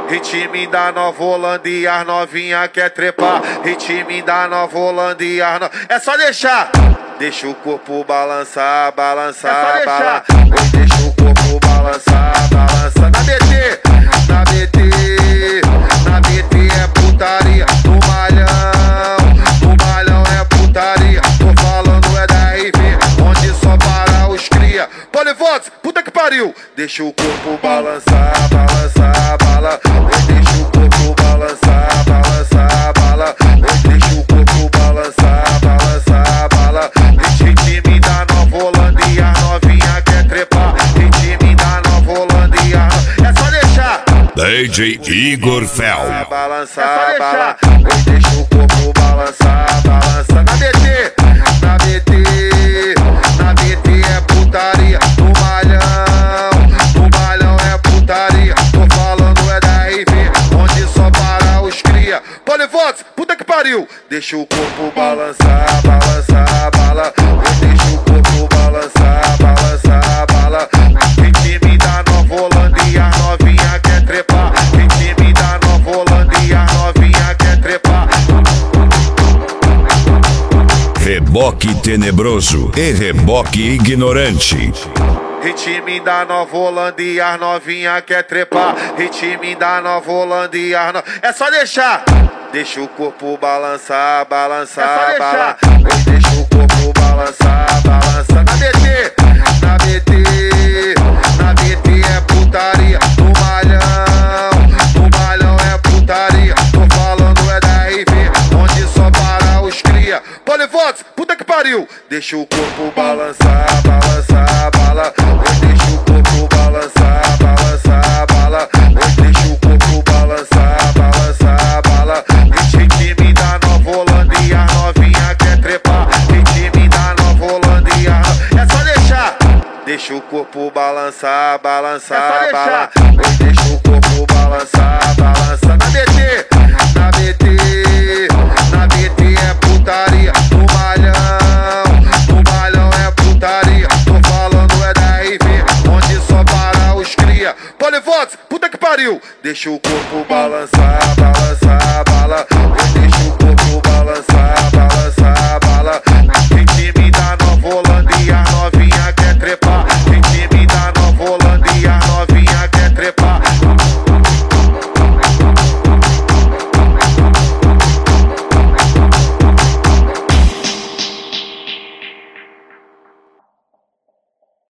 Ritmo da Nova Holanda e as novinha quer trepar. Ritmo da Nova Holanda e as no... É só deixar. Deixa o corpo balançar, balançar, balançar. Deixa o corpo balançar, balançar. Na BT, na BT, na BT é putaria. No malhão é putaria. Tô falando é da RV, onde só para os cria. Polivox, puta que pariu. Deixa o corpo balançar, balançar, bala. Deixa o corpo balançar, balançar, bala. Deixa o corpo balançar, balançar, bala. Ritmo da Nova Holanda e a novinha quer trepar. Ritmo da Nova Holanda e a... É só deixar. DJ Igor Fel. Balançar, bala. Deixa o corpo balançar, balançar. Na BT, na BT, na BT é putaria. No malhão é putaria. Tô falando é da RV, onde só para os cria. Polivox, puta que pariu. Deixa o corpo balançar, balançar, bala. Deixa o corpo balançar, balançar, bala. Ritmo da Nova Holanda e a novinha quer trepar. Ritmo da Nova Holanda e a novinha quer trepar. Reboque tenebroso e reboque ignorante. Ritmo da Nova Holanda e as novinha quer trepar. Ritmo da Nova Holanda e as no... É só deixar. Deixa o corpo balançar, balançar, balançar. Deixa o corpo balançar, balançar. Na BT, na BT, na BT é putaria. No malhão é putaria. Tô falando é da RV, onde só para os cria. Polivox, puta que pariu. Deixa o corpo balançar, balançar, bala. Deixa o corpo balançar, balançar, bala. Deixa o corpo balançar, balançar, bala. Ritmo da Nova Holanda e a novinha quer trepar. Ritmo da Nova Holanda e a... É só deixar. Deixa o corpo balançar, balançar, bala. Deixa o corpo balançar, balançar. Na BT, na BT, na BT é putaria. No malhão é putaria. Tô falando é da RV, onde só para os cria. Polivox, puta que pariu. Deixa o corpo balançar, balançar, bala. Deixa o corpo balançar, balançar, bala.